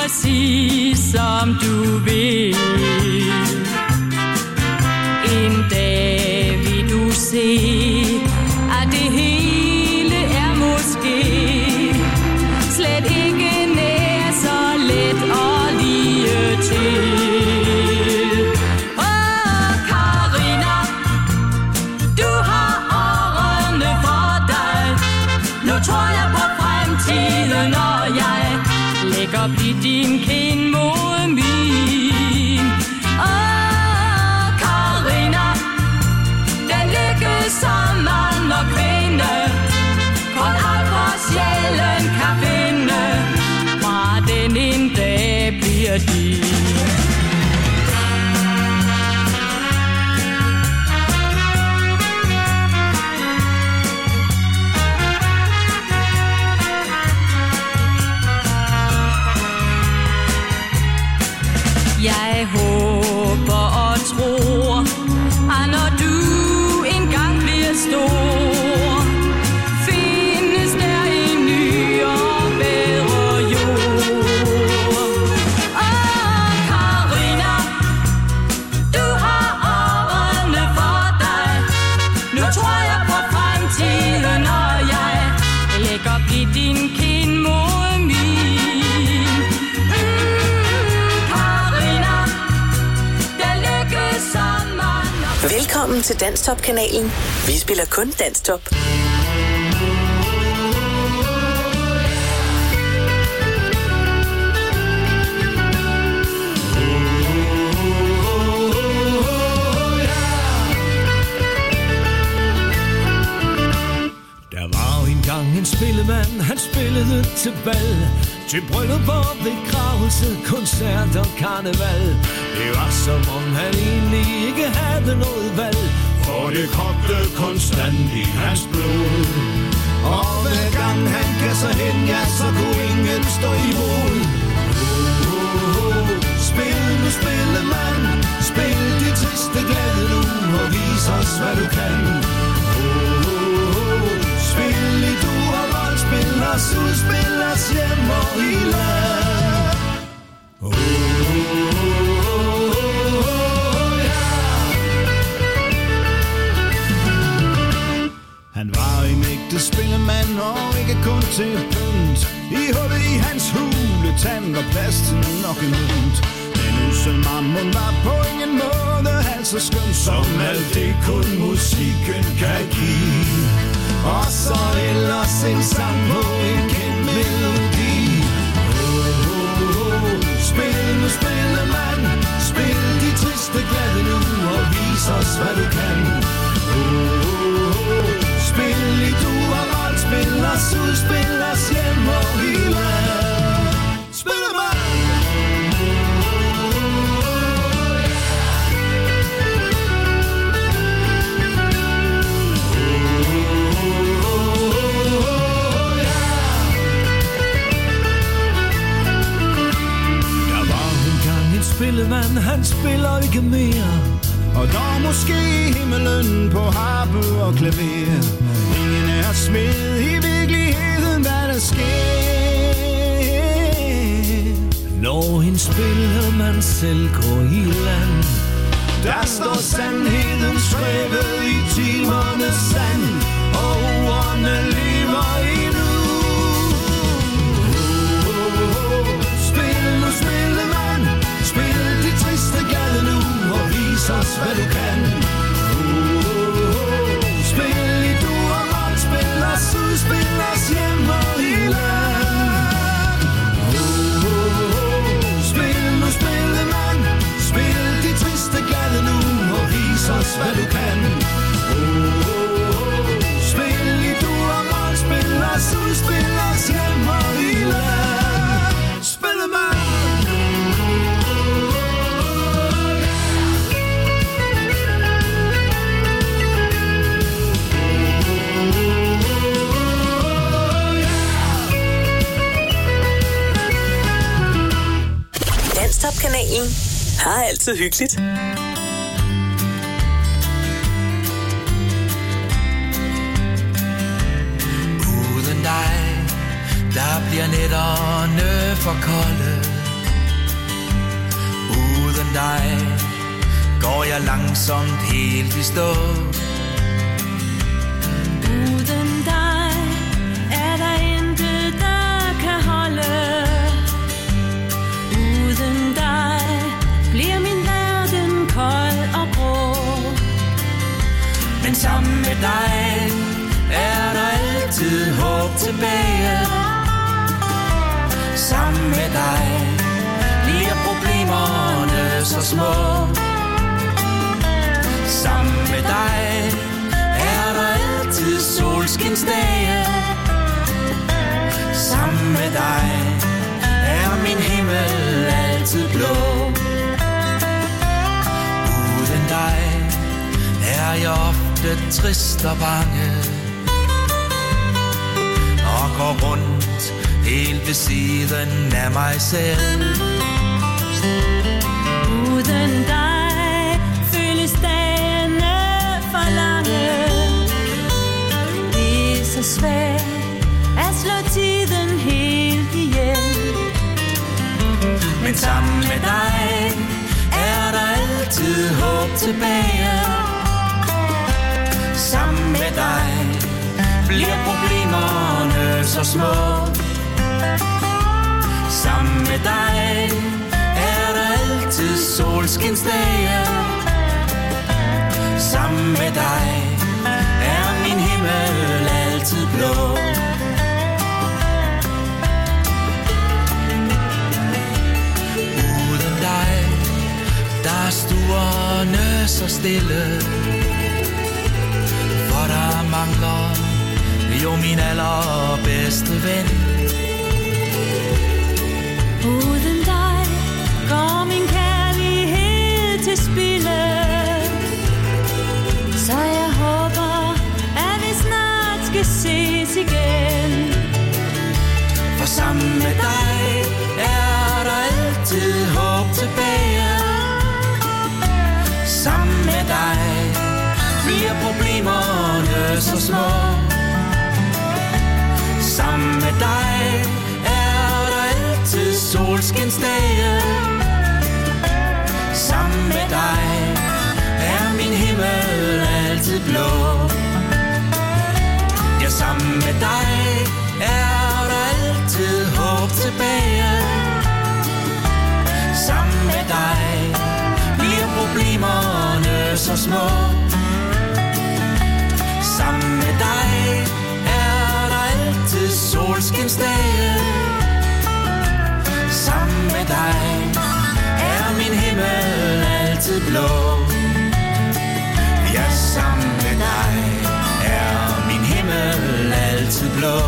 præcis som du vil. En dag vil du se, at det hele er måske slet ikke nær så let og lige til. Når jeg lægger blidt din kind mod min. Karina, den lykke som mand og kvinde kun alt for sjælen kan finde, fra den en dag bliver din. Jeg håber og tror, at når du engang bliver stor, findes der en ny og bedre jord. Karina, du har årene for dig. Nu tror jeg på fremtiden, når jeg lægger blidt din kind mod min. Velkommen til Danstop-kanalen. Vi spiller kun Danstop. Der var engang en spillemand, han spillede til bal, til bryllupper, begravelse, koncert og karneval. Det var som om han egentlig ikke havde noget valg, for det kogte konstant i hans blod. Og hver gang han gav sig hen, ja, så kunne ingen stå imod. Spil nu, spillemand, spil de triste glæde nu, og vis os, hvad du kan. Spil i du og vold, spil os ud, spil os hjem og i land. Han var en ægte spillemand og ikke kun til pynt. I hullet i hans hule tand og plads til nok en hund. Men usselmammon var på ingen måde halvt så skøn som alt det kun musikken kan give. Og så ellers en sang på en kendt melodi. Spil nu, spillemand, spil de triste glæde nu, og vis os, hvad du kan. Spil i du og vold, spil os ud, spil os hjem og i land. Spillemand! Spillemand, han spiller ikke mere, og der er måske himmelen på harpe og klaver. Ingen er smed i virkeligheden, hvad der sker. Når en spillemand selv går i land, der står sandheden skrevet i timernes sand, og ordene lever endnu. Spil nu, spillemand, spil de triste gade nu, og vis os, hvad du kan. Spil i du og vold, spil os ud, spil os hjem og i land. Spil nu, spillemand, spil de triste gade nu, og vis os, hvad du kan. Spil i du og vold, spil os ud, spil os hjem og i land. Spillemand. Danstop-kanalen har altid hyggeligt. Uden dig, der bliver nætterne for kolde. jeg langsomt helt i stå. Uden dig er der intet, der kan holde. Uden dig bliver min verden kold og grå. Men sammen med dig er der altid håb tilbage. Sammen med dig bliver problemerne så små. Sammen med dig er der altid solskinsdage. Sammen med dig er min himmel altid blå. Uden dig er jeg ofte trist og bange, og går rundt helt ved siden af mig selv. Uden dig føles dagene for lange. Det er så svært at slå tiden helt ihjel. Men sammen med dig er der altid håb tilbage. Sammen med dig bliver problemerne så små. Sammen med dig er der altid solskinsdage. Sammen med dig er min himmel altid blå. Uden dig, der er stuerne så stille. For der mangler jo min allerbedste ven. Uden dig går min kærlighed til spilde. Så jeg håber, at vi snart skal ses igen. For sammen med dig er der altid håb tilbage. Sammen med dig bliver problemerne så små. Sammen med dig er der altid solskinsdage. Sammen med dig er min himmel altid blå. Ja, sammen med dig er der altid håb tilbage. Sammen med dig bliver problemerne så små. Sammen med dig er der altid solskinsdage. Sammen med dig er min himmel altid blå. Ja, sammen med dig er min himmel altid blå.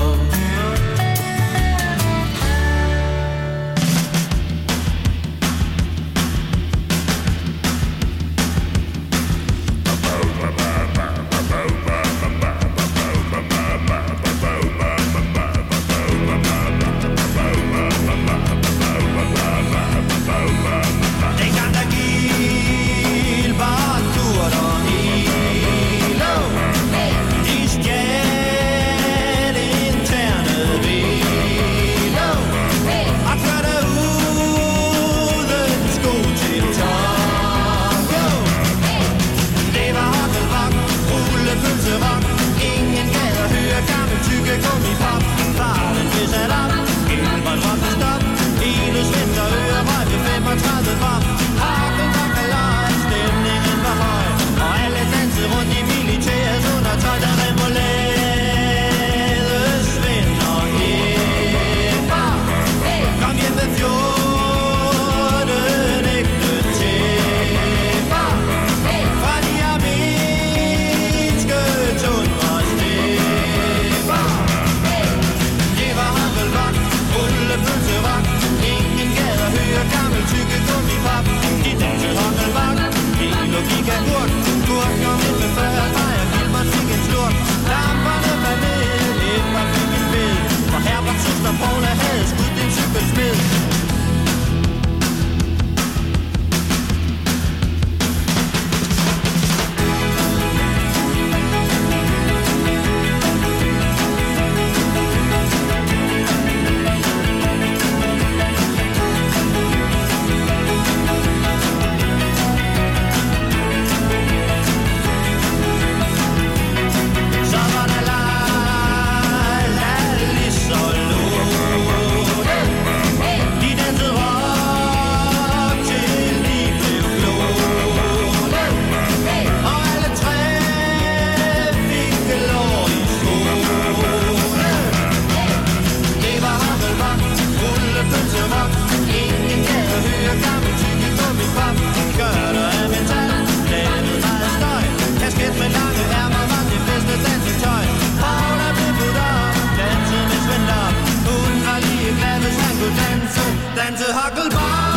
Knucklebar.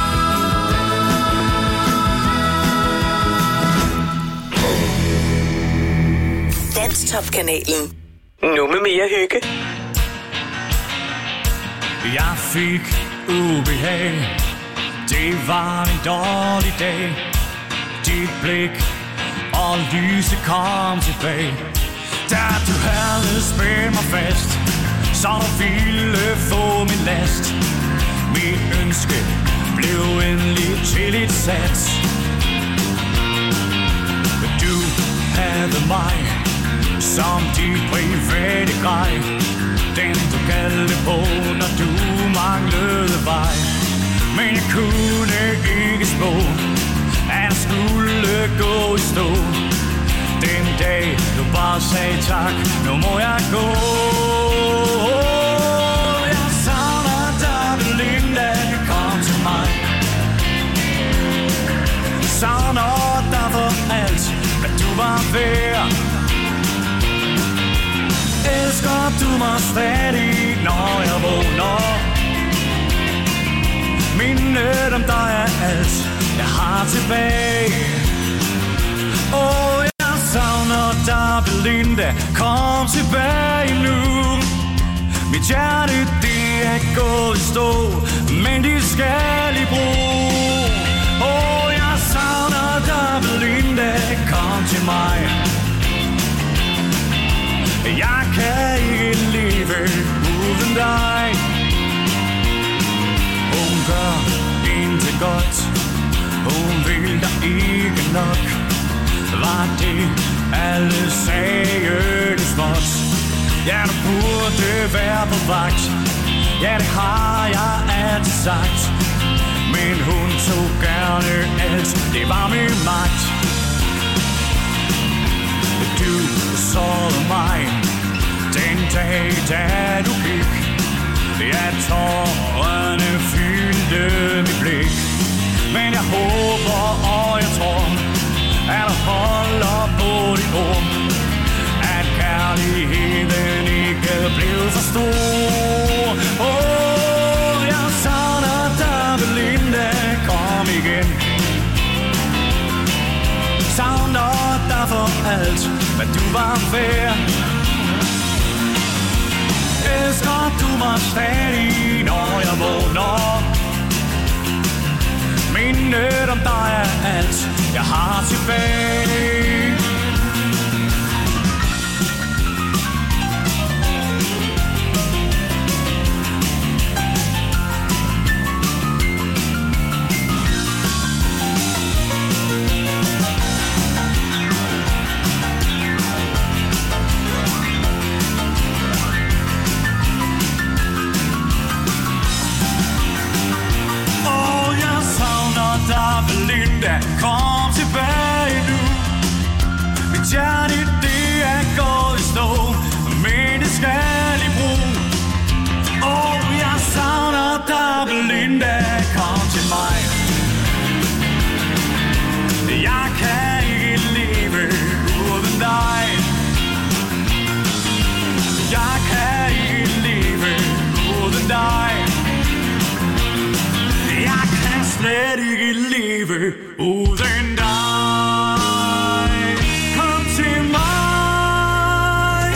Danstop-kanalen. Nu med mere hygge. Jeg fik ubehag. Det var en dårlig dag. Dit blik og lyset kom tilbage. Da du havde spændt mig fast, så du ville få min last. Mit ønske blev endelig til et sats. Du havde mig som dit private grej. Den du kaldte på, når du manglede vej. Men jeg kunne ikke spå, at jeg skulle gå i stå. Den dag du bare sagde tak, nu må jeg gå. Jeg savner dig, Belinda, kom til mig. Savner dig for alt, hvad du var værd. Elsker du mig stadig, når jeg vågner. Mindet om dig er alt, jeg har tilbage. Jeg savner dig, Belinda, kom tilbage nu. Mit hjerte, det er gået i stå, men det skal i brug. Jeg savner dig, Belinda, kom til mig. Jeg kan ikke leve uden dig. Hun gør intet godt, hun vil dig ikke nok. Var det alle sagde det småt? Ja, du burde være på vagt. Ja, det har jeg altid sagt. Men hun tog gerne alt, det var min magt. Du sårede mig den dag, da du gik. Ja, tårerne fyldte mit blik. Men jeg håber og jeg tror, at du holder på dit ord. At kærligheden ikke blev for stor. Jeg savner dig, Belinda, kom igen. Savner dig for alt, hvad du var værd. Elsker du mig stadig, når jeg vågner. Mindet om dig er alt, jeg har tilbage. Belinda, kom tilbage nu. Mit hjerte, det er gået i stå, men det skal i brug. Jeg savner dig, Belinda, kom til mig. Jeg kan ikke leve uden dig. Jeg kan ikke leve uden dig. Jeg kan slet ikke leve uden dig. Kom til mig.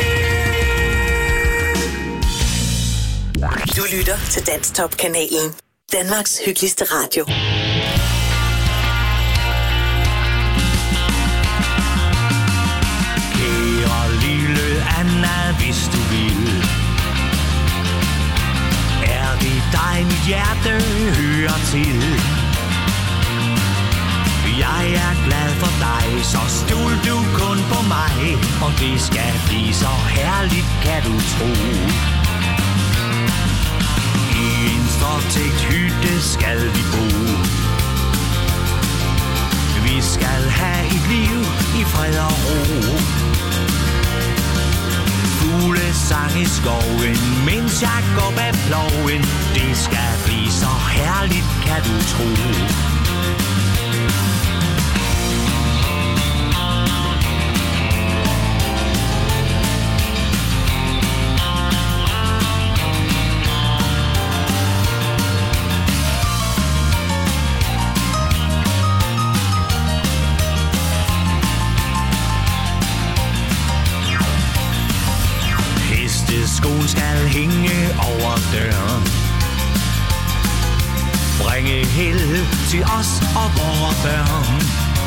Du lytter til Danstop-kanalen. Danmarks hyggeligste radio. Kære lille Anna, hvis du vil, er det dig, mit hjerte hører til. Jeg er glad for dig, så stol du kun på mig, og det skal blive så herligt, kan du tro. I en stråtægt hytte skal vi bo. Vi skal have et liv i fred og ro. Fuglesang i skoven, mens jeg går bag ploven. Det skal blive så herligt, kan du tro. hænge over døren. Bringe held til os og vores børn.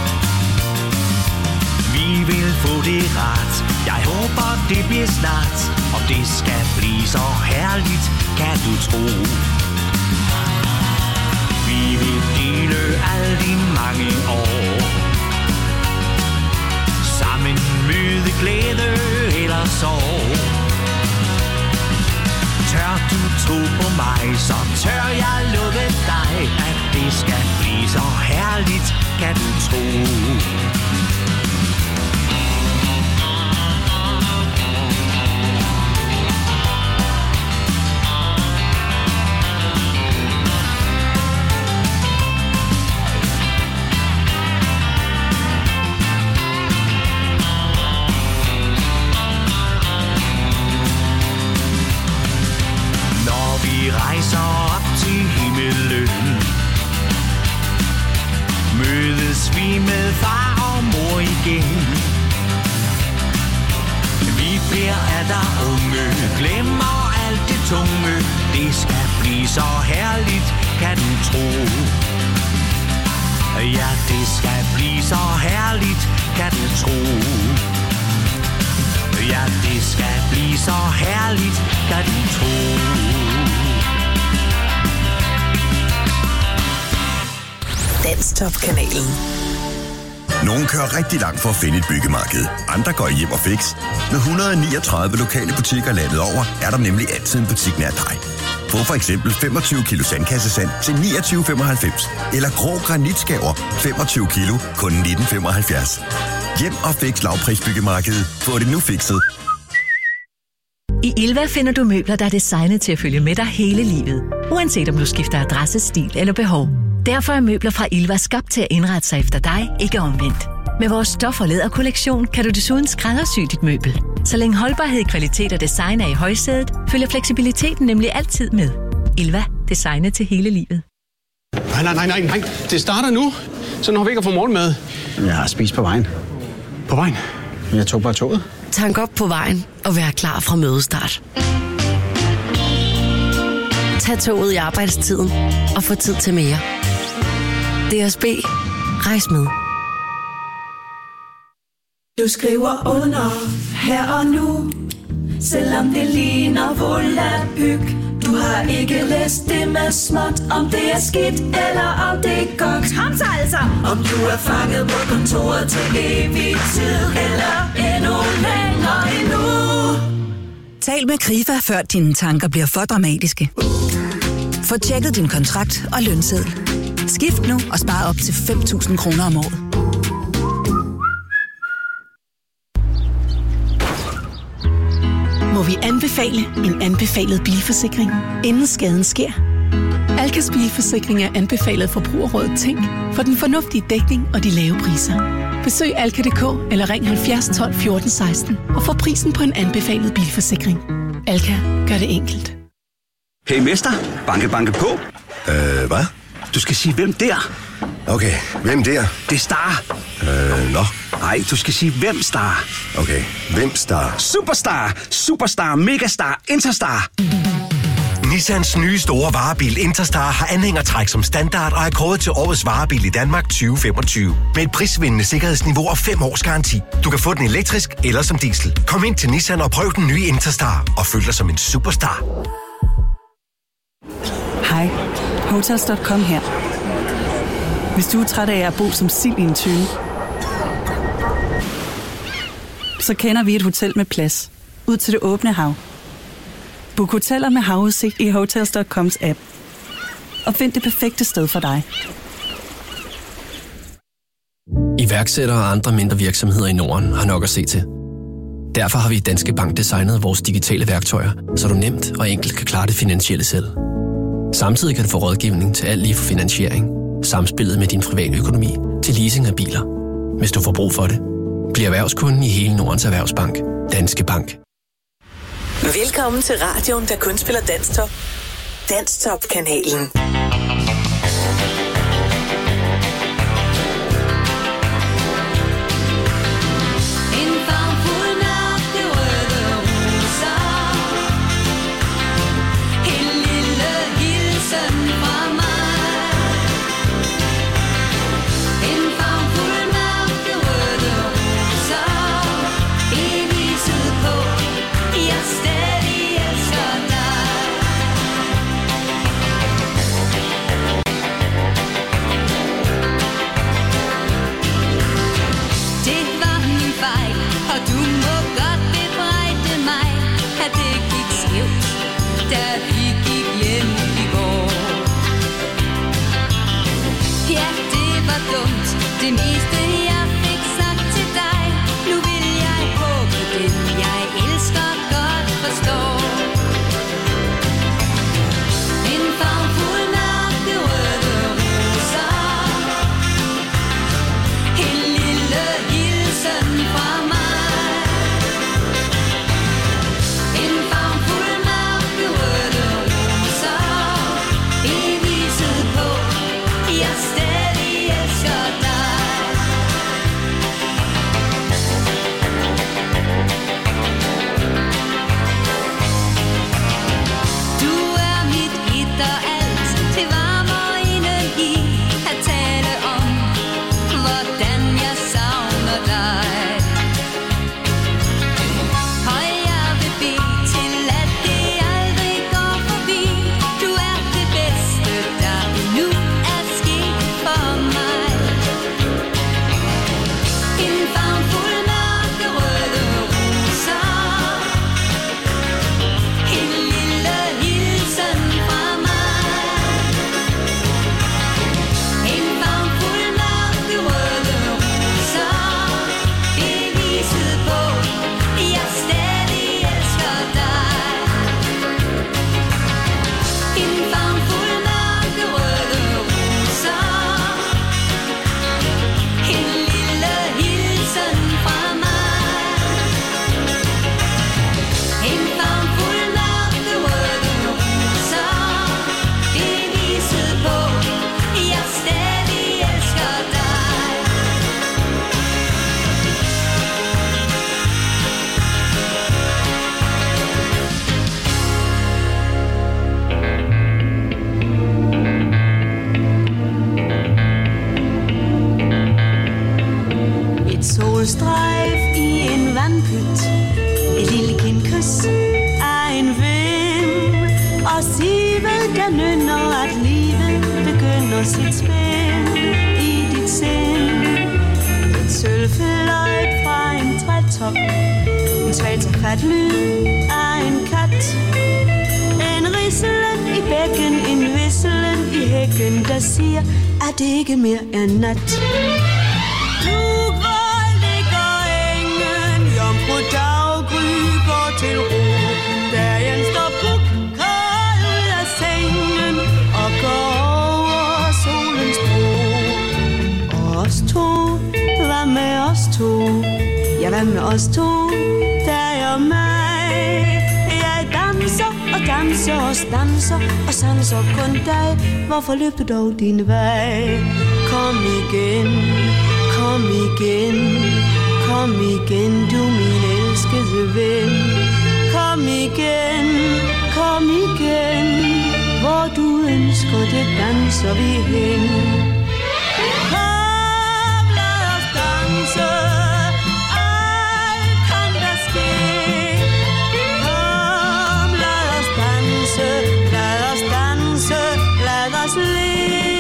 Vi vil få det ret. Jeg håber det bliver snart. Og det skal blive så herligt, kan du tro. Vi vil dele alle de mange år. Sammen møde glæde eller sorg. Tør du tro på mig, så tør jeg love dig, at det skal blive så herligt, kan du tro. Rejser op til himmelen. Mødes vi med far og mor igen. Vi bliver atter unge, glemmer alt det tunge. Det skal blive så herligt, kan du tro. Ja, det skal blive så herligt, kan du tro. Ja, det skal blive så herligt, kan du tro. Danstop-kanalen. Nogle kører rigtig langt for at finde et byggemarked. Andre går hjem og fix. Med 139 lokale butikker landet over, er der nemlig altid en butik nær dig. Få for eksempel 25 kilo sandkassesand til 29,95. Eller grå granitskaver 25 kilo, kun 19,75. Hjem og fix lavprisbyggemarkedet. Få det nu fikset. I Ilva finder du møbler, der er designet til at følge med dig hele livet. Uanset om du skifter adresse, stil eller behov. Derfor er møbler fra Ilva skabt til at indrette sig efter dig, ikke omvendt. Med vores stof- og læderkollektion kan du desuden skræddersy dit møbel. Så længe holdbarhed, kvalitet og design er i højsædet, følger fleksibiliteten nemlig altid med. Ilva. Designet til hele livet. Nej. Det starter nu. Så når vi ikke får morgenmad. Jeg har spist på vejen. På vejen? Jeg tog bare toget. Tank op på vejen og vær klar fra mødestart. Tag toget i arbejdstiden og få tid til mere. DSB. Rejs med. Du skriver under her og nu, selvom det ligner volapyk. Du har ikke læst det med småt, om det er skidt eller om det er godt. Kom så altså! Om du er fanget på kontoret til evig tid, eller endnu længere endnu. Tal med Krifa, før dine tanker bliver for dramatiske. Få tjekket din kontrakt og lønseddel. Skift nu og spar op til 5.000 kroner om året. Må vi anbefale en anbefalet bilforsikring, inden skaden sker? Alkas bilforsikring er anbefalet Forbrugerrådet Tænk for den fornuftige dækning og de lave priser. Besøg alka.dk eller ring 70 12 14 16 og få prisen på en anbefalet bilforsikring. Alka gør det enkelt. Hey mester, banke, banke på. Hvad? Du skal sige, hvem der? Okay, hvem der? Det er Star. Nå. Nej, du skal sige, hvem Star. Okay, hvem Star? Superstar, Superstar, Megastar, Interstar. Nissans nye store varebil Interstar har anhængertræk som standard og er kåret til årets varebil i Danmark 2025. Med et prisvindende sikkerhedsniveau og 5 års garanti. Du kan få den elektrisk eller som diesel. Kom ind til Nissan og prøv den nye Interstar og føl dig som en superstar. Hej, Hotels.com her. Hvis du er træt af at bo som sild i en tønde, så kender vi et hotel med plads ud til det åbne hav. Book hoteller med havudsigt i Hotels.coms app. Og find det perfekte sted for dig. Iværksættere og andre mindre virksomheder i Norden har nok at se til. Derfor har vi i Danske Bank designet vores digitale værktøjer, så du nemt og enkelt kan klare det finansielle selv. Samtidig kan du få rådgivning til alt lige fra finansiering, samspillet med din private økonomi til leasing af biler. Hvis du får brug for det, bliv erhvervskunden i hele Nordens Erhvervsbank. Danske Bank. Velkommen til radioen, der kun spiller Danstop. Danstop-kanalen. det meste jeg fik sagt til dig. Nu vil jeg håbe den jeg elsker godt forstår. En farvefuld mørkerøde roser, en lille hilsen fra mig. En farvefuld mørkerøde roser, beviset på jeg stadig elsker dig. Du er mit et og alt, til varme og energi, at tale om, hvordan jeg savner dig. Og jeg vil bede til, at det aldrig går forbi. Du er det bedste, der endnu er sket for mig. En farvefuld mørkerøde roser, en lille hilsen fra mig. En farvefuld mørkerøde roser, beviset på jeg stadig elsker dig. En farvefuld mørkerøde roser, en lille hilsen fra mig. En farvefuld mørkerøde roser, beviset på jeg stadig elsker dig. Et solstrejf i en vandpyt, et lille kindkys af en vind, og sivet der nynner, at livet begynder sit spil i dit sind. Et sølvfløjt fra en trætop, en svag taget lyd af en kat, en rislen i bækken, en visselen i hækken, der siger, at det ikke mere er nat. Nu hvor ligger engen, jomfru daggry går til ro. Dagen står puk, kold ud af sengen og går over solens bro. Og os to, hvad med os to? Ja, hvad med os to? Dig og mig. Jeg danser og danser og danser og sanser kun dig. Hvorfor løber dog din vej? Kom igen, kom igen, kom igen, du min elskede ven. Kom igen, kom igen, hvor du ønsker det danser vi hen. Kom, lad os danse, alt kan der ske. Kom, lad os danse, lad os danse, lad os le.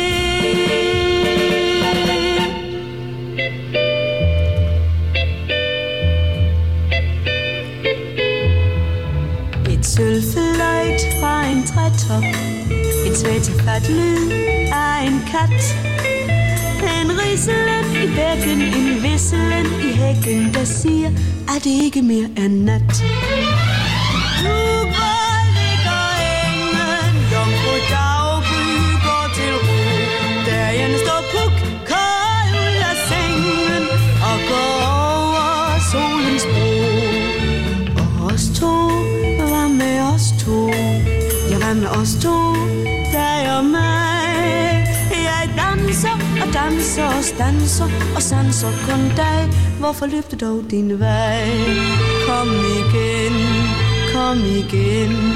Sølvfløjt fra en trætop, en svætefat lyd af en kat, en rislen i bækken, en visselen i hækken, der siger, at det ikke mere er nat. Nu hvor ligger engen, jomfru daggry går til ro. Dagen står puk, kold ud af sengen og går over solens bro. Og os to, hvad med os to? Ja, hvad med os to? Dig og mig. Jeg danser og danser og danser og sanser kun dig. Hvorfor løb du dog din vej? Kom igen, kom igen.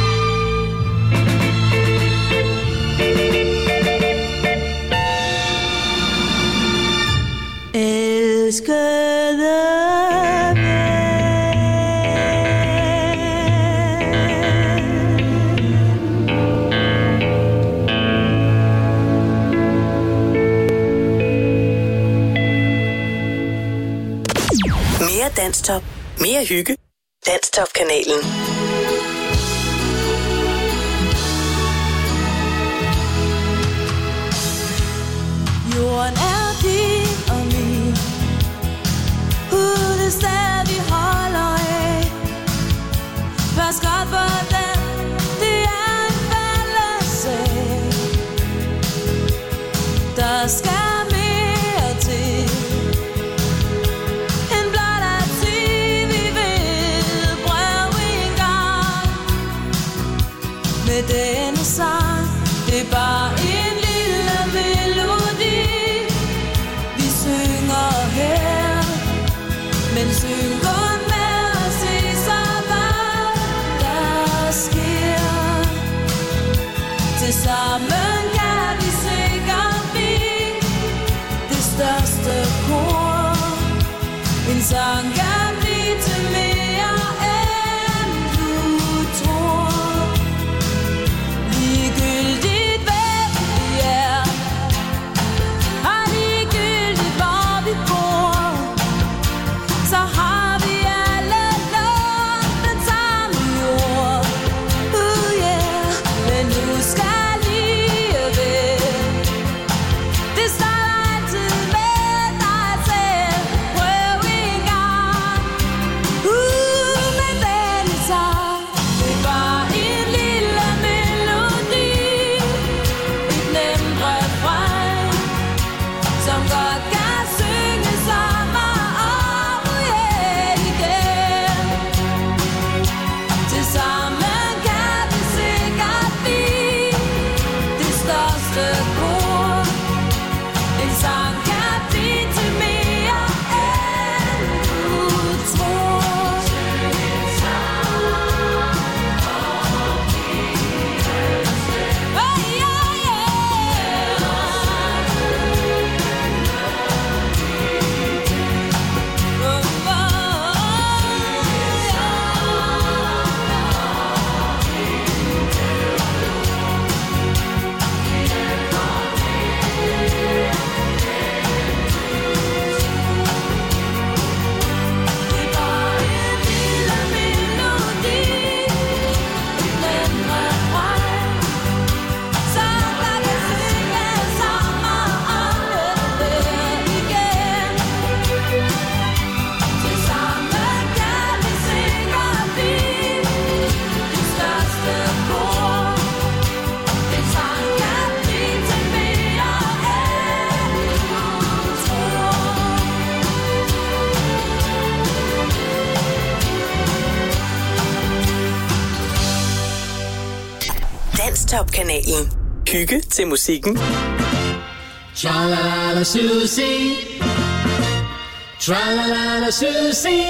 Elskede Mere Danstop. Mere hygge. Danstop-kanalen. Jorden er din, Der skal mere til end blot at sige, vi vil prøve en gang. Med denne sang, det er bare en lille melodi, vi synger her, men syng kun med at se så hvad der sker. Tilsammen kan vi sikkert blive det største kor. En sang kan blive til mere end du tror. Ligegyldigt hvem vi er, og ligegyldigt hvor vi bor, så har vi alle lånt den samme jord. Yeah. Men nu skal livet, det starter altid med dig selv. Prøv en gang. Men den sang, det er bare en lille melodi, et nemt refræn, som godt kan synge sammen om igen. Tilsammen kan vi sikkert blive det største kor. En sang kan blive til mere end du tror. Danstop-kanalen. Hygge til musikken. Tra-la-la-la Susie, tra-la-la-la Susie,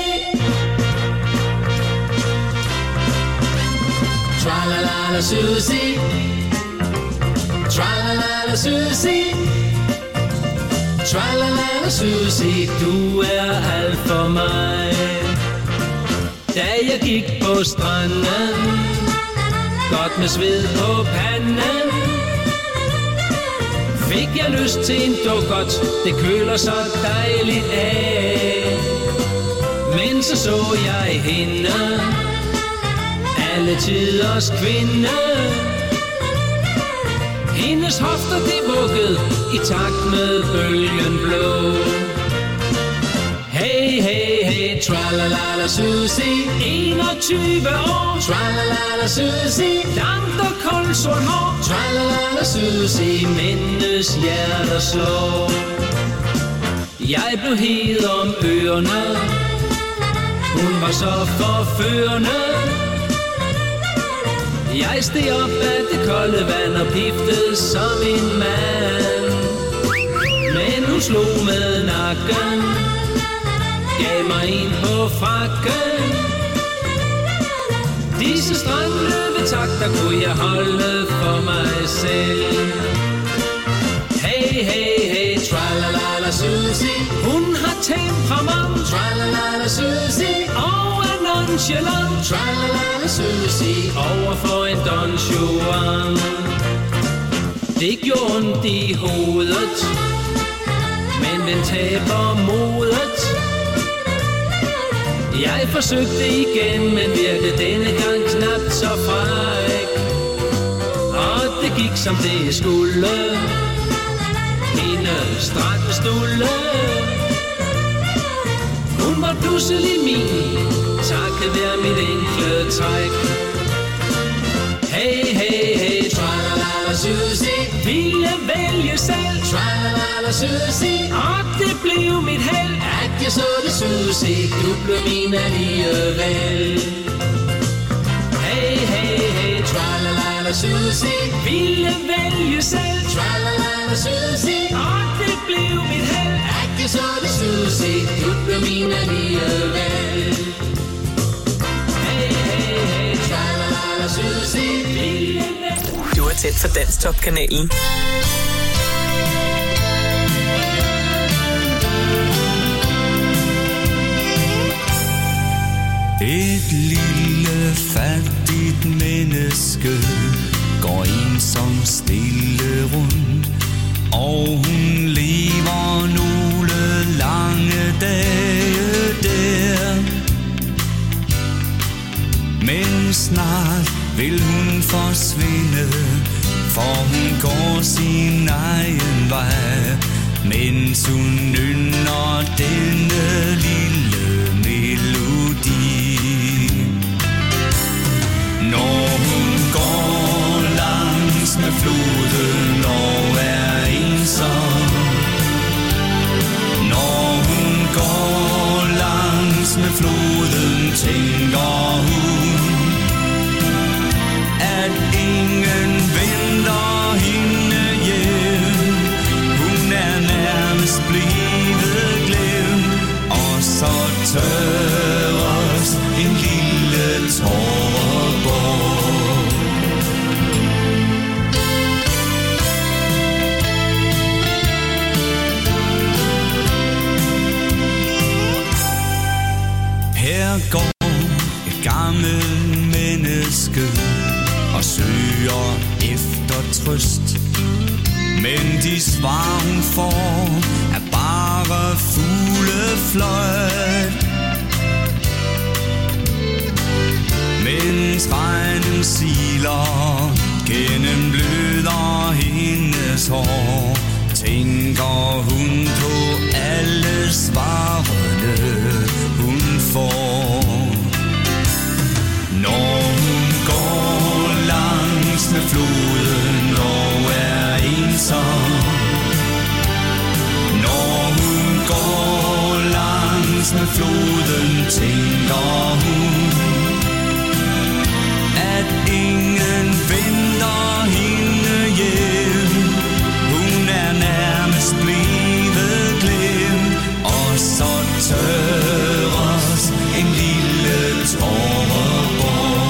tra-la-la-la Susie, tra-la-la-la Susie, tra-la-la-la Susie, du er alt for mig. Da jeg gik på stranden, godt med sved på panden, fik jeg lyst til en dukkert, det køler så dejligt af. Men så jeg hende, alle tiders kvinde. Hendes hofter de vuggede i takt med bølgen blå. Hey, hey, hey, tra-la-la-la Susie, 21 år. Tra-la-la-la Susie, langt og koldt sort hår. Tra-la-la-la Susie, mændenes hjerter slår. Jeg blev hed om ørerne, hun var så forførende. Jeg steg op af det kolde vand og piftede som en mand. Men hun slog med nakken, gav mig en på frakken. Disse strandløvetakter kunne jeg holde for mig selv. Hey, hey, hey, tra-la-la-la Susie, hun har temperament. Tra-la-la-la Susie, og er nonchalant. Tra-la-la-la Susie, over for en Don Juan. Det gjorde ondt i hovedet, men den taber modet. Jeg forsøgte igen, men virkede denne gang knap så fræk. Og det gik som det skulle, hende strakke stulle. Hun var pludselig min, takket være mit enkle træk. Hey, hey, hey, tra-la-la-la Susie, ville vælge selv. Tra-la-la-la Susie, og det blev mit held. At jeg så det Susie, du blev min alligevel. Hey, hey, hey, tra-la-la-la Susie, ville vælge selv. Tra-la-la-la Susie, og det blev mit held. At jeg så det Susie, du blev min alligevel. Hey, hey, hey, tra-la-la-la Susie, ville vælge. Du er tæt for Danstop-kanalen. Et lille fattigt menneske går ensom stille rundt, og hun lever nogle lange dage der. Men snart vil hun forsvinde, for hun går sin egen vej, mens hun nynner denne lille melodi. Når hun går langs med floden og er ensom, når hun går langs med floden, tænker hun, at ingen venter hende hjem. Hun er nærmest blevet glemt, og så tørres en lille tåre bort. Her går et gammelt menneske og søger efter trøst, men de svar hun får er bare fuglefløjt. Mens regnen siler gennem bløder hendes hår, tænker hun på alle svarene hun får. Når hun går langs med floden og er ensom, når hun går langs med floden, tænker hun, at ingen venter hende hjem. Hun er nærmest blevet glemt, og så tørres en lille tåre bort.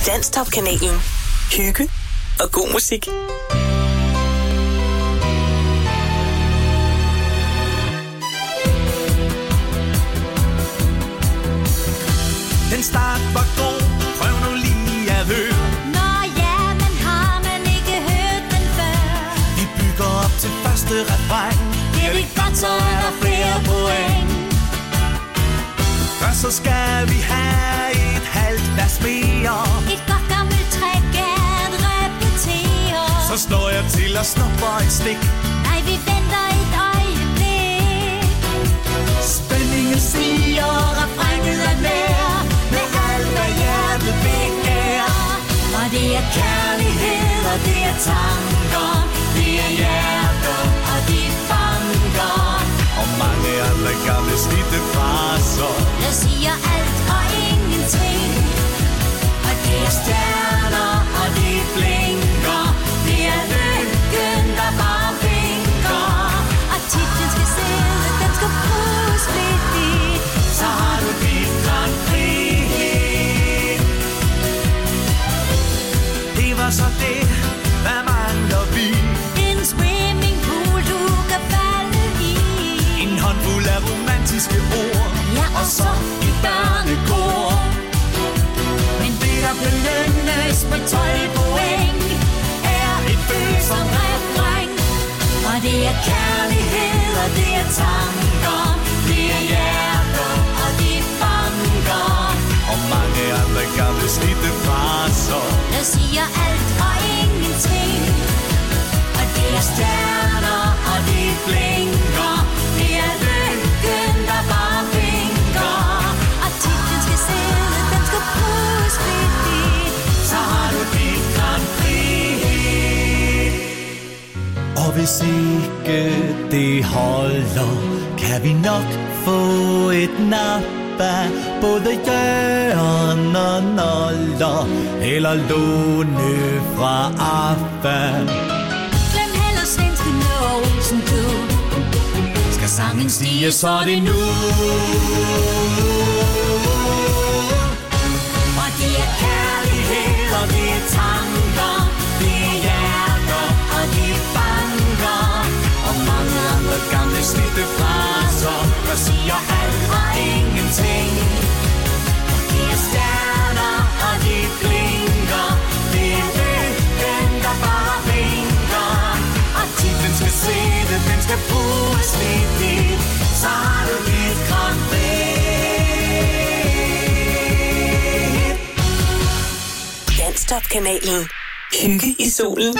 Danstop-kanalen. Hygge og god musik. Den start var god, prøv nu lige at høre. Nå ja, men har man ikke hørt den før? Vi bygger op til første refræn. Det er det godt, så er der flere point. Først så skal vi have et halvt vers mere. Et godt gammelt træk at repetere. Så slår jeg til og snupper et stik. Nej, vi venter et øjeblik. Spændingen stiger, refrænet er nær. Med alt hvad hjertet begærer. Og det er kærlighed, og det er tanker. Det er hjerter, og de banker. Og mange andre gamle slidte fraser. Jeg siger alt og ingenting. Og det er stjerner, og de blinker. Det er lykken, der bare vinker. Og titlen skal sidde, den skal bruges flittigt. Så har du dit Grand Prix. Det var så det, hvad mangler vi? En swimmingpool, du kan falde i. En håndfuld af romantiske ord. Ja, og så et børnekor. Men det der belønnes med 12 point er et følsomt refræn. Og det er kærlighed, og det er tanker. Det er hjerter, og de banker. Og mange andre gamle slidte fraser. Jeg siger alt og ingenting. Og det er stjerner, og de blinker. Det er lykken, der bare vinker. Og titlen skal sidde, den skal bruges flittigt. Så har du dit Grand Prix. Og hvis ikke det holder, kan vi nok få et nap af både Jørgen og Noller, eller Lone fra ABBA. Glem heller svenskene og Olsen du. Skal sangen stige, så er det nu. Og det er kærlighed, og det er tanker. Det er hjerter, og de banker. Og mange andre gamle slidte fraser, der siger alt og ingenting. Og det er stjerner, og de blinker. Det er lykken, der bare vinker. Og titlen skal sidde, den skal bruges flittigt. Så har du dit Grand Prix. Danstop-kanalen. Hygge i solen.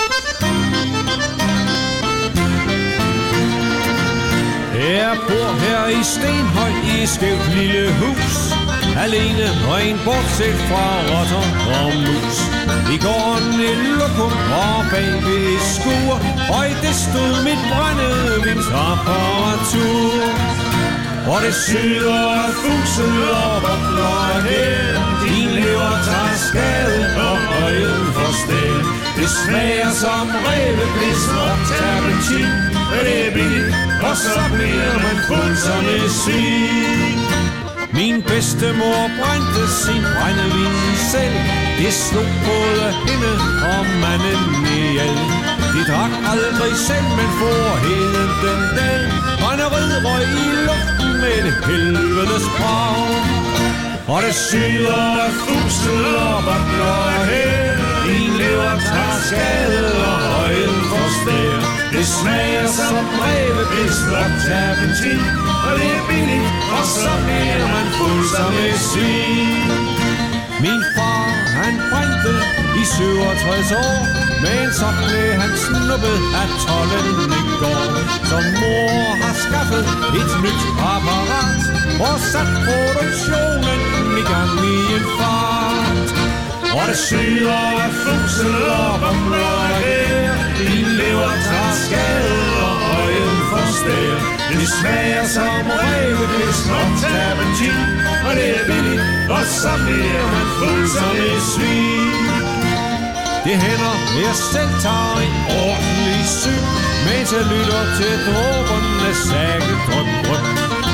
Jeg bor her i Stenhøj i et skævt lille hus. Alene og en bortset fra rotter og mus. I gården et lokum og bagved et skur. Og i det stod mit brændevindsapparatur. Og det syder af fuset og bobler her. Din lever tager skade og øjen forstæl. Det smager som rævepis og terpentin. Det er billigt, og så bliver man fuld som et svin. Min bedstemor brændte sin brændevin selv. Det slog både hende og manden ihjel. De drak aldrig selv, men for hele den dag. Brænderiet røg i luften med et helvedes brag. Og det syder af fuset og bobler her. Din lever tager skade og øjen forstær. Det smager som rævepis og terpentin. Og det er billigt, og så bliver man fuld som et svin. Min far, han brændte i 67 år. Men så blev han snuppet af tolden i går. Så mor har skaffet et nyt apparat og sat produktionen i gang i en fart. Og det syder af fuset og bobler her. Din lever tager skade og øjen forstær. Det smager som rævepis og terpentin. Og det er billigt, og så bliver man fuld som et svin. Det hænder, jeg selv tager en ordentlig syg, mens jeg lytter til dråberne sække dryp, dryp.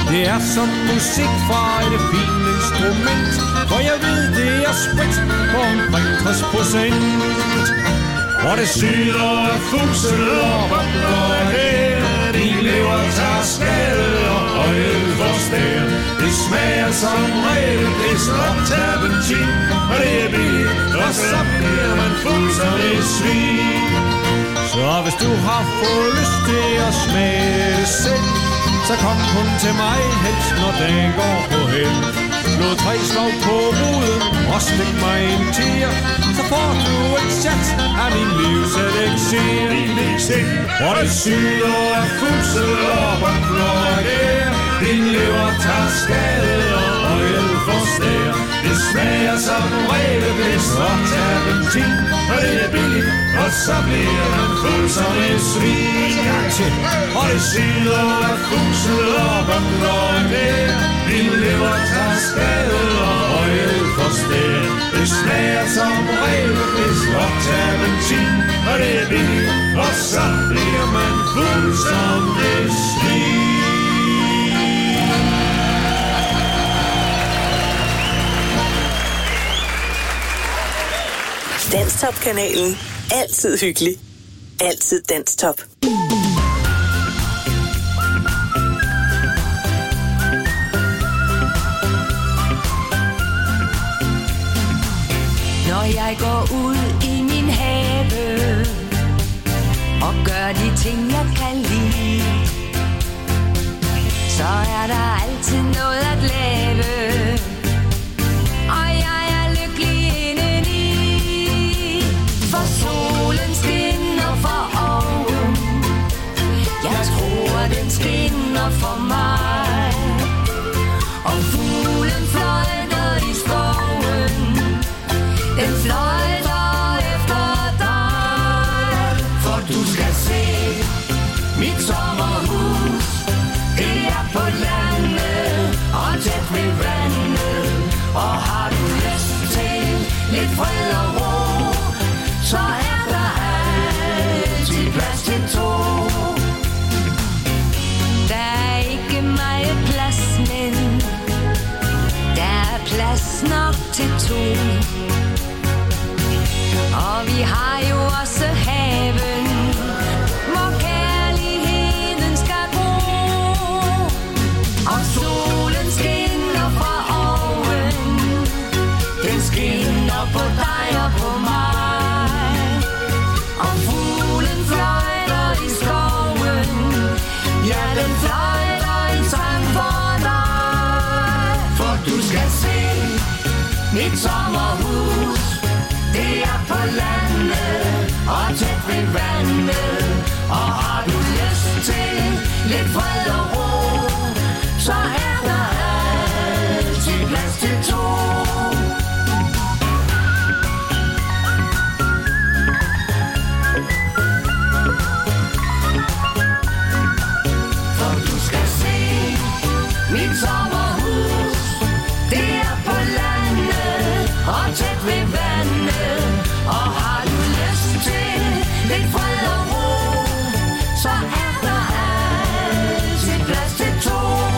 Det er som musik fra et fint instrument, for jeg ved, det er sprit på omkring 60%. Hvor det syder af fussel og bobler af her, din lever tager skade og øjet forstær. Det smager som rev, det slår terpentin, og det er billigt, og så bliver man fuld som et svin. Så hvis du har fået lyst til at smage det selv, så kom kun til mig helst, når dagen går på held. Slå 3 slag på ruden og stik mig en tier, så får du et chat af min livselixir. Hvor det syder af fussel og bobler af gær, din lever tager skade og øjet forstær. Det smager som reveblæs og terpentin, og det er billigt, og så bliver man fuld som et svin. Og det syder af fussel og bobler af gær, din lever tager skade og øjet forstær. Det smager som reveblæs og terpentin, og det er billigt, og så bliver man fuld som et svin. Danstop-kanalen. Altid hyggelig. Altid Danstop. Når jeg går ud i min have og gør de ting, jeg kan lide, så er der altid noget at lave, og jeg er lykkelig indeni, for solen skinner for oven. Jeg tror, den skinner for mig, og fuglen fløjter i skoven. Den fløjter efter dig, for du skal se mit sommerhus. Det er på landet og tæt ved vandet, og har du lyst til lidt fred og ro, så er der altid plads til to. Der er ikke meget plads, men der er plads nok til to. Og vi har jo også haven, hvor kærligheden skal gro, og solen skinner fra oven. Den skinner på dig og på mig, og fuglen fløjter i skoven. Ja, den fløjter i sang for dig, for du skal se mit sommerhus. Det er på landet og tæt ved vandet, og har du lyst til lidt fred og ro, så er der altid plads til to. For du skal se mit sommerhus. Det er på landet og tæt ved vandet, og har du lyst til lidt fred og ro, så er der altid plads til to.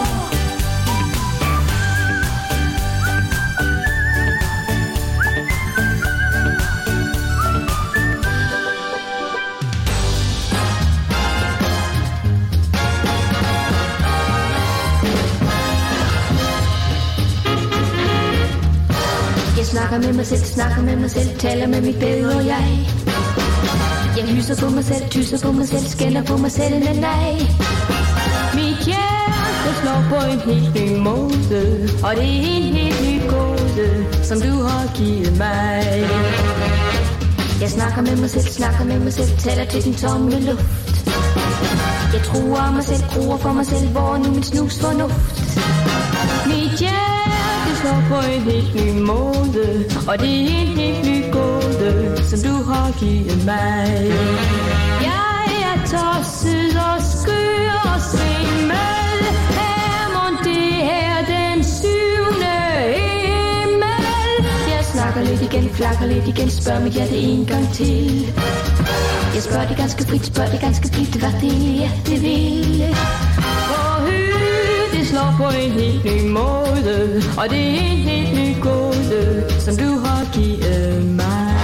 Jeg snakker med mig selv, taler med mit bedre jeg. Jeg hyser på mig selv, tysser på mig selv, skælder på mig selv, men nej. Mit hjerte slår på en helt ny måde, og det er en helt ny gåde, som du har givet mig. Jeg snakker med mig selv, taler til den tomme luft. Jeg truer mig selv, bruger for mig selv, hvor nu min snus fornuft. Mit hjerte slår på en helt ny måde, og det er en helt ny gåde, som du har givet mig. Jeg er tosset og skør og svimmel, er mon det her den syvende himmel? Jeg snakker lidt igen, flakker lidt igen, spørger mit hjerte en gang til. Jeg spørger det ganske frit, spørger det ganske frit, hvad det egentlig er, det vil. For det slår på en helt ny måde, og det er en helt ny gåde, som du har givet mig.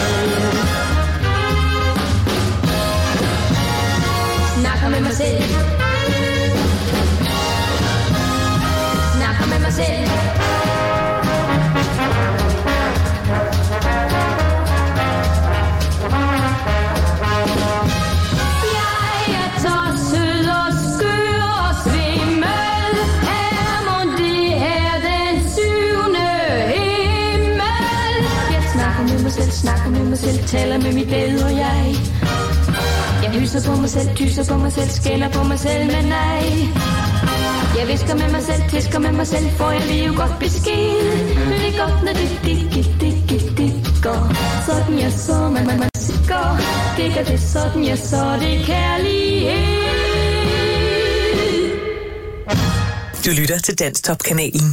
Snakker med mig selv. Snakker med mig selv. Snakker med mig selv, taler med mit bedre jeg. Jeg hyser på mig selv, tyser på mig selv, skælder på mig selv, men nej. Jeg visker med mig selv, tisker med mig selv, får jeg lige godt besked. Det er godt, når det går. Sådan jeg så, man går. Det sådan jeg så, det kærlighed. Du lytter til Danstop-kanalen.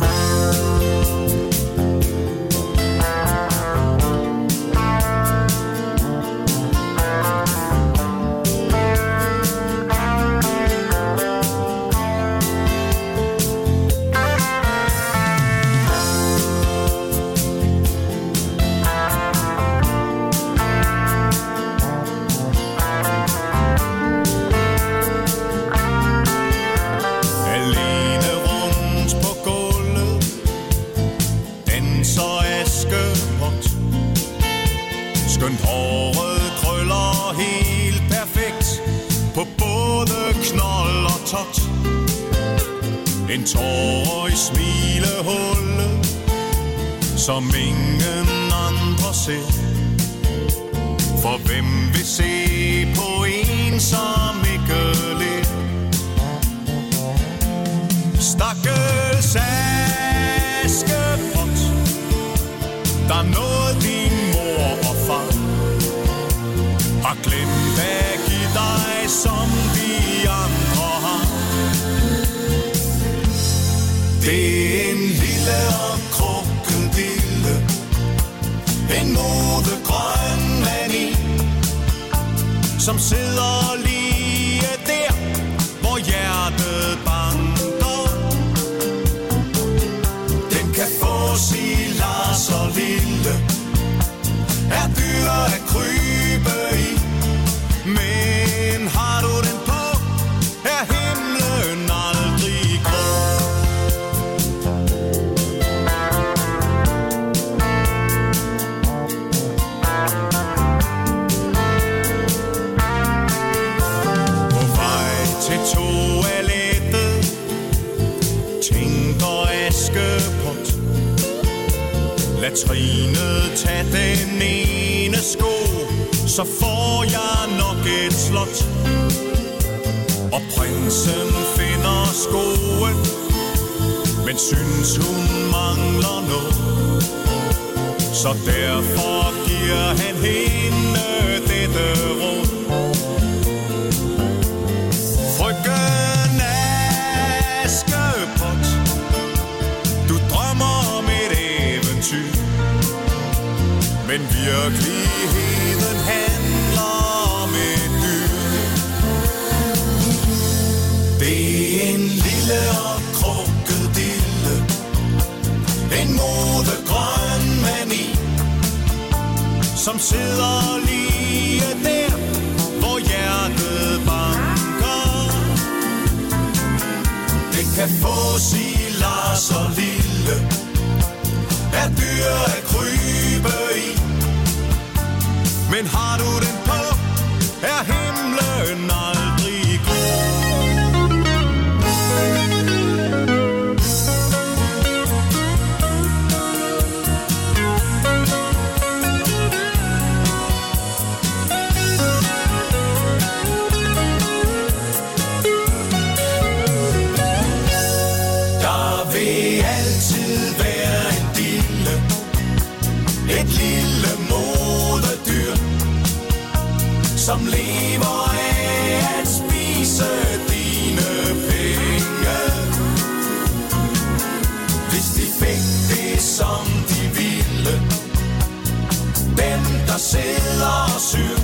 En tår i smilehullet, som ingen andre ser. For hvem vil se på en, som ikke ler? Stakkels Askepot, der nåede din mor og far, har glemt at give dig, som de andre har. Det er en lille og krokodille, en modegrøn mani, som sidder lige der, hvor hjertet banker. Den kan få sig Lars og Lille, er dyr at krybe i, men har du den på, er himlen aldrig grå. Lad Trine tage den ene sko, så får jeg nok et slot. Og prinsen finder skoen, men synes hun mangler noget. Så derfor giver han hende dette råd. Frøken Askepot, du drømmer om et eventyr, men virkeligheden handler om et dyr. Det er en lille og krokodille, en modegrøn mani, som sidder lige der, hvor hjertet banker. Den kan få sig Lars og Lille, er dyr at krybe i, men har du den på, er himlen aldrig grå. Der vil altid være en dille, et lille modedyr, som lever af at spise dine penge. Hvis de fik det, som de ville, dem der sidder og syr,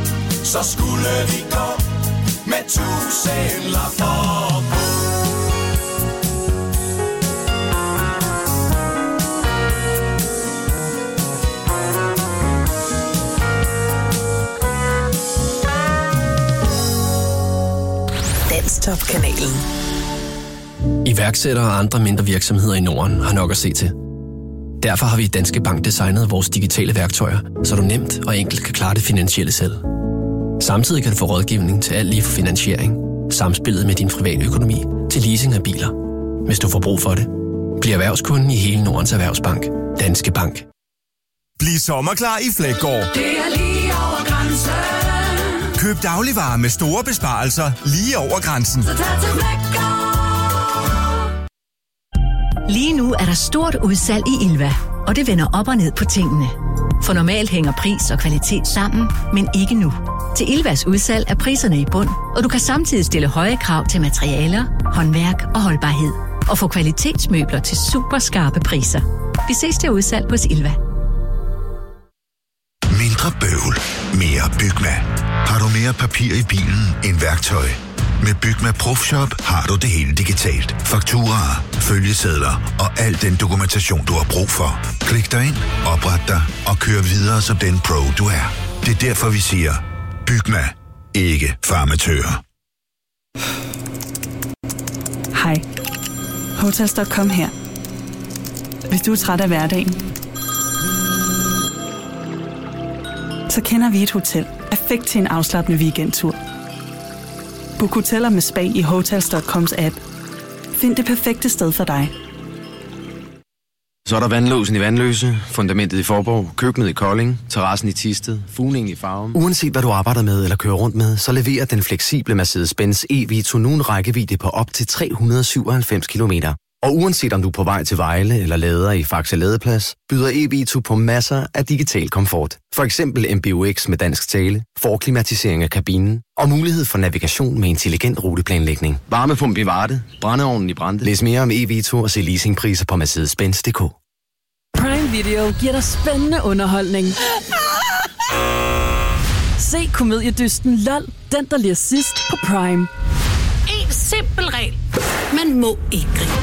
så skulle de gå med 1000 lapper på. Danstop-kanalen. Iværksættere og andre mindre virksomheder i Norden har nok at se til. Derfor har vi i Danske Bank designet vores digitale værktøjer, så du nemt og enkelt kan klare det finansielle selv. Samtidig kan du få rådgivning til alt lige fra finansiering, samspillet med din private økonomi til leasing af biler. Hvis du får brug for det, bliv erhvervskunden i hele Nordens Erhvervsbank. Danske Bank. Bliv sommerklar i Fleggaard. Det er lige over grænsen. Køb dagligvarer med store besparelser lige over grænsen. Så tag til Fleggaard. Lige nu er der stort udsalg i Ilva, og det vender op og ned på tingene. For normalt hænger pris og kvalitet sammen, men ikke nu. Til Ilvas udsalg er priserne i bund, og du kan samtidig stille høje krav til materialer, håndværk og holdbarhed. Og få kvalitetsmøbler til super skarpe priser. Vi ses til udsalg hos Ilva. Mindre bøvl, mere Bygma. Har du mere papir i bilen end værktøj? Med Bygma ProFshop har du det hele digitalt. Fakturaer, følgesedler og al den dokumentation, du har brug for. Klik dig ind, opret dig og kør videre som den pro, du er. Det er derfor, vi siger, Bygma, ikke farmatører. Hej. Hotels.com her. Hvis du er træt af hverdagen, så kender vi et hotel. Perfekt til en afslappende weekendtur. Book hoteller med spa i Hotels.coms app. Find det perfekte sted for dig. Så er der vandlåsen i Vandløse, fundamentet i Forborg, køkkenet i Kolding, terrassen i Thisted, fugningen i Farum. Uanset hvad du arbejder med eller kører rundt med, så leverer den fleksible Mercedes-Benz e-Vito nu en rækkevidde på op til 397 kilometer. Og uanset om du er på vej til Vejle eller lader i Faxe Ladeplads, byder e-Vito på masser af digital komfort. For eksempel MBUX med dansk tale, forklimatisering af kabinen og mulighed for navigation med intelligent ruteplanlægning. Varmepump i Varde, brændeovnen i Brande. Læs mere om e-Vito og se leasingpriser på Mercedes-Benz.dk. Prime Video giver dig spændende underholdning. Se komediedysten LOL, den der lige sidst på Prime. En simpel regel. Man må ikke grine.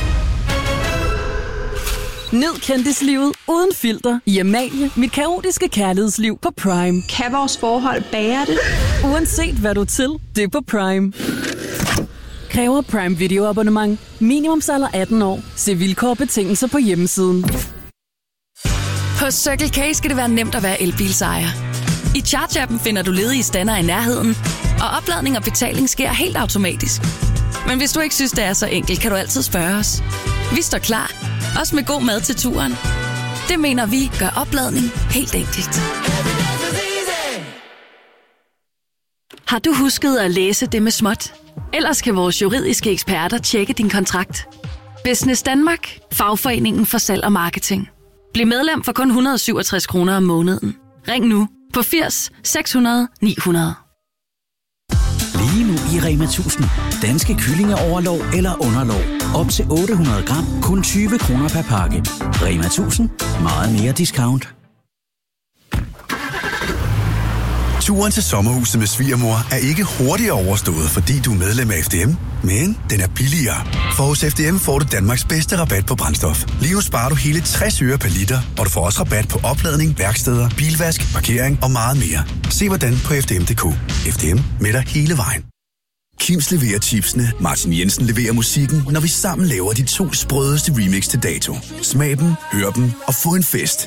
Nyd kendislivet uden filter i Amalie, mit kaotiske kærlighedsliv på Prime. Kan vores forhold bære det? Uanset hvad du er til, det er på Prime. Kræver Prime Video abonnement. Minimumsalder 18 år. Se vilkår og betingelser på hjemmesiden. Hos Circle K skal det være nemt at være elbilsejer. I Charge-appen finder du ledige stander i nærheden, og opladning og betaling sker helt automatisk. Men hvis du ikke synes, det er så enkelt, kan du altid spørge os. Vi står klar, også med god mad til turen. Det mener vi gør opladning helt enkelt. Har du husket at læse det med småt? Ellers kan vores juridiske eksperter tjekke din kontrakt. Business Danmark, fagforeningen for salg og marketing. Bliv medlem for kun 167 kroner om måneden. Ring nu på 80 600 900. Lige nu i Rema 1000. Danske kyllingeoverlov eller underlov. Op til 800 gram, kun 20 kroner per pakke. Rema 1000. Meget mere discount. Turen til sommerhuset med svigermor er ikke hurtigere overstået, fordi du er medlem af FDM, men den er billigere. For hos FDM får du Danmarks bedste rabat på brændstof. Lige nu sparer du hele 60 øre per liter, og du får også rabat på opladning, værksteder, bilvask, parkering og meget mere. Se hvordan på FDM.dk. FDM med dig hele vejen. Kims leverer chipsene, Martin Jensen leverer musikken, når vi sammen laver de 2 sprødeste remix til dato. Smag dem, hør dem og få en fest.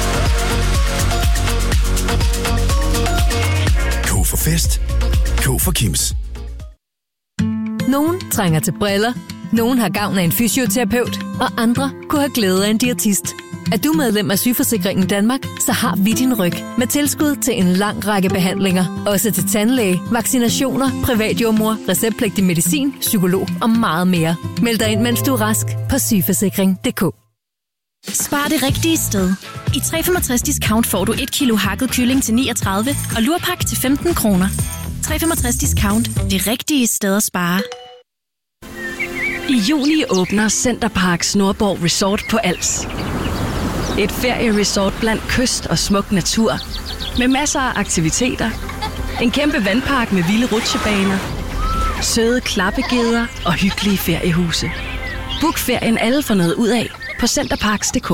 K for fest. K for Kims. Nogen trænger til briller, nogen har gavn af en fysioterapeut, og andre kunne have glæde af en diætist. Er du medlem af Sygeforsikringen Danmark, så har vi din ryg med tilskud til en lang række behandlinger. Også til tandlæge, vaccinationer, privatjordmor, receptpligtig medicin, psykolog og meget mere. Meld dig ind, mens du er rask på sygeforsikring.dk. Spar det rigtige sted. I 365 discount får du 1 kilo hakket kylling til 39 og lurpak til 15 kroner. 365 discount. Det rigtige sted at spare. I juli åbner Centerparks Nordborg Resort på Als. Et ferieresort blandt kyst og smuk natur. Med masser af aktiviteter. En kæmpe vandpark med vilde rutsjebaner. Søde klappegeder og hyggelige feriehuse. Book ferien alle for noget ud af på centerparks.dk.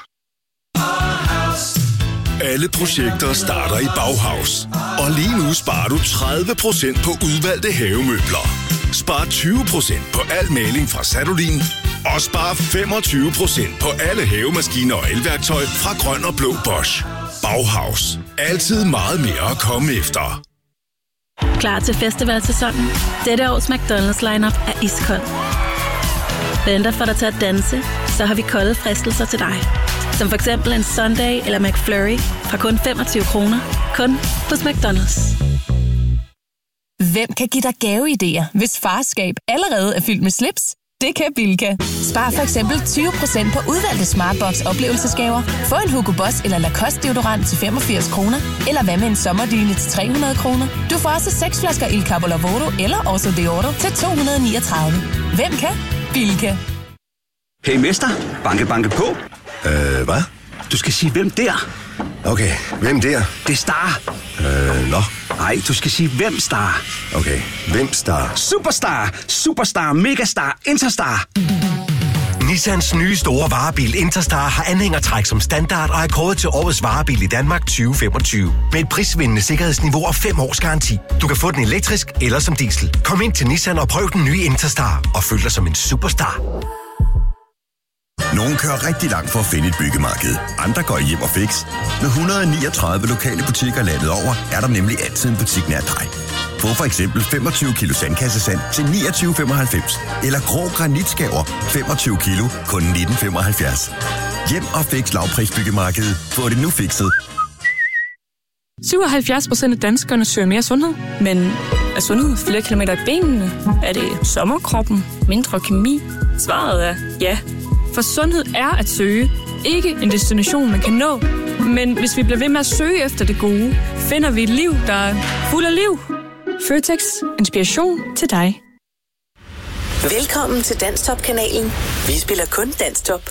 Alle projekter starter i Bauhaus. Og lige nu sparer du 30% på udvalgte havemøbler. Spar 20% på al maling fra Sadolin og spar 25% på alle havemaskiner og elværktøj fra Grøn og Blå Bosch. Bauhaus. Altid meget mere at komme efter. Klar til festivalsæsonen? Dette års McDonald's lineup er iskold. Venter for dig til at danse, så har vi kolde fristelser til dig. Som for eksempel en Sunday eller McFlurry fra kun 25 kroner. Kun hos McDonald's. Hvem kan give dig gaveidéer, hvis farskab allerede er fyldt med slips? Det kan Bilka. Spar for eksempel 20% på udvalgte Smartbox oplevelsesgaver. Få en Hugo Boss eller Lacoste deodorant til 85 kroner. Eller hvad med en sommerdyne til 300 kroner. Du får også 6 flasker Il Capo Lavoro eller Oso Deodoro til 239. Hvem kan? Bilka. Hey mester, banke banke på. Hvad? Du skal sige hvem der. Okay, hvem der? Det er Star. Nå. Nej, du skal sige hvem Star. Okay, hvem Star? Superstar, Superstar, Megastar, Interstar. Nissans nye store varebil Interstar har anhængertræk som standard og er kåret til årets varebil i Danmark 2025. Med et prisvindende sikkerhedsniveau og 5 års garanti. Du kan få den elektrisk eller som diesel. Kom ind til Nissan og prøv den nye Interstar og føl dig som en superstar. Nogle kører rigtig langt for at finde et byggemarked. Andre går hjem og fix. Med 139 lokale butikker landet over, er der nemlig altid en butik nær dig. Få for eksempel 25 kilo sandkassesand til 29,95. Eller grå granitskaver 25 kilo kun 19,75. Hjem og fix lavprisbyggemarkedet. Få det nu fikset. 77% af danskerne søger mere sundhed. Men er sundhed flere kilometer i benene? Er det sommerkroppen? Mindre kemi? Svaret er ja. For sundhed er at søge. Ikke en destination, man kan nå. Men hvis vi bliver ved med at søge efter det gode, finder vi et liv, der er fuld af liv. Føtex. Inspiration til dig. Velkommen til Danstop-kanalen. Vi spiller kun Danstop.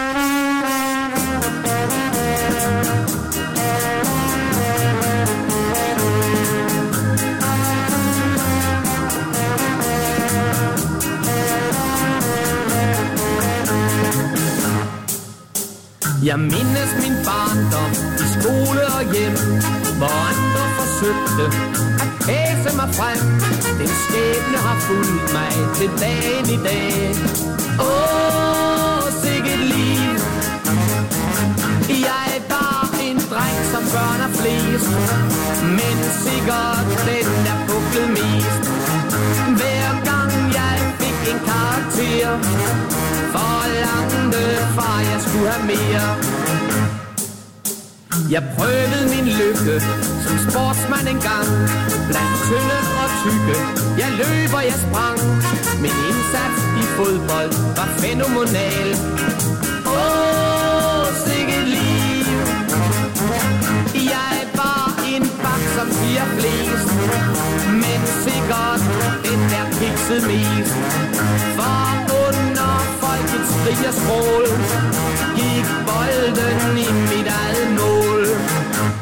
Jeg mindes min barndom i skole og hjem, hvor andre forsøgte at kæse mig frem. Den skæbne har fulgt mig til dagen i dag. Sikkert liv. Jeg var en dreng, som børn er flest, men sikkert den der puklet mest. Hver gang jeg fik en karakter, forlangte far, jeg skulle have mere. Jeg prøvede min lykke som sportsmand engang, blandt tynde og tykke. Jeg løb og jeg sprang. Min indsats i fodbold var fænomenal. Sikkert liv. Jeg var en bak, som siger flest, men sikkert den der kiksede mest. For under folkets skrig og skrål